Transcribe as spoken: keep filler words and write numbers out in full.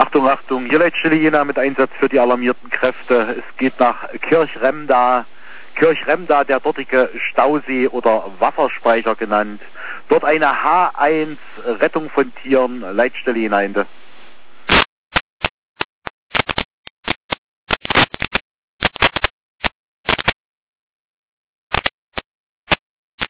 Achtung, Achtung, hier Leitstelle Jena mit Einsatz für die alarmierten Kräfte. Es geht nach Kirchremda. Kirchremda, der dortige Stausee oder Wasserspeicher genannt. Dort eine H eins Rettung von Tieren, Leitstelle Jena Ende.